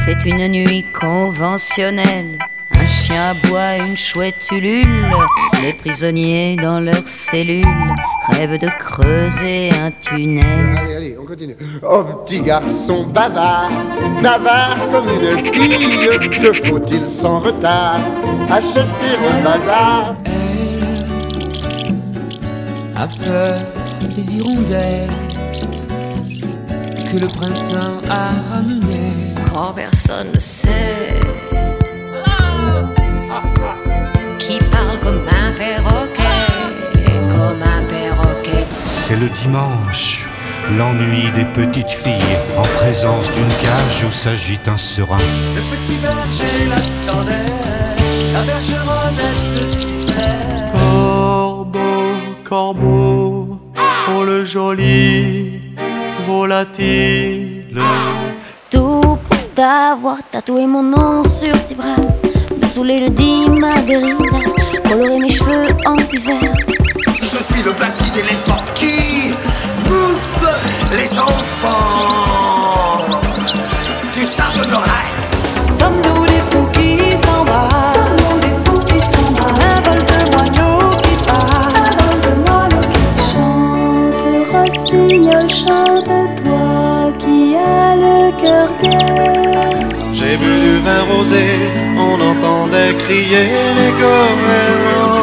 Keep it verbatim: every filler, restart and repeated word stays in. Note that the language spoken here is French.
C'est une nuit conventionnelle. Un chien aboie, une chouette ulule. Les prisonniers dans leurs cellules rêvent de creuser un tunnel. Allez, allez, on continue. Oh, petit garçon bavard, bavard comme une bille, que faut-il sans retard acheter au bazar? Elle a peur des hirondelles que le printemps a ramené. Quand personne ne sait, qui parle comme un perroquet, comme un perroquet. C'est le dimanche, l'ennui des petites filles en présence d'une cage où s'agite un serin. Le petit berger l'attendait, la bergeronnette de sifflait. Corbeau, corbeau, oh le joli volatile. Tout pour t'avoir tatoué mon nom sur tes bras, me saouler le dit Marguerita, colorer mes cheveux en pivert. Je suis le placide éléphant qui bouffe les enfants du sable d'oreille. Sommes-nous des fous qui s'embrassent? Sommes-nous des fous qui s'embrassent? Un vol de moineaux qui passe. Un vol de moineaux qui Chante, rossignol, chante-toi qui a le cœur gai. J'ai bu du vin rosé, on entendait crier les goélands.